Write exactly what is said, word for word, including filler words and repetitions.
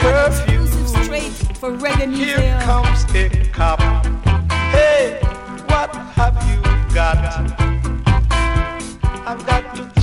curfew. Straight for reggae music. Here comes a cop. Hey, what have you got?